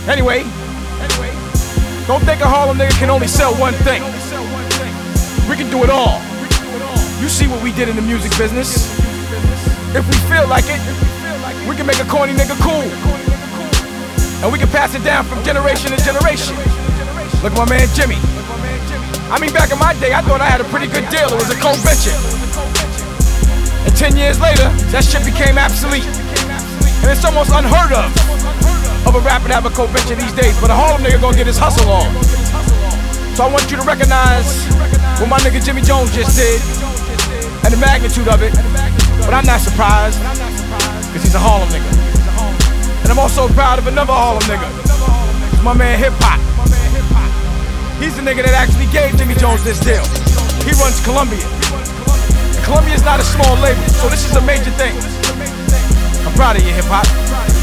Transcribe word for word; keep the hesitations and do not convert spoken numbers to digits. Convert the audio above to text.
Anyway, don't think a Harlem nigga can only sell one thing. We can do it all. You see what we did in the music business. If we feel like it, we can make a corny nigga cool. And we can pass it down from generation to generation. Look at my man Jimmy. I mean, back in my day, I thought I had a pretty good deal. It was a co-venture. And ten years later, that shit became obsolete. And it's almost unheard of of a rapper to have a co-venture these days. But a Harlem nigga gonna get his hustle on. So I want you to recognize what my nigga Jimmy Jones just did and the magnitude of it. But I'm not surprised, cause he's a Harlem nigga. And I'm also proud of another Harlem nigga. It's my man Hip Hop. He's the nigga that actually gave Jimmy Jones this deal. He runs Columbia. And Columbia's not a small label, so this is a major thing. I'm proud of you, Hip Hop.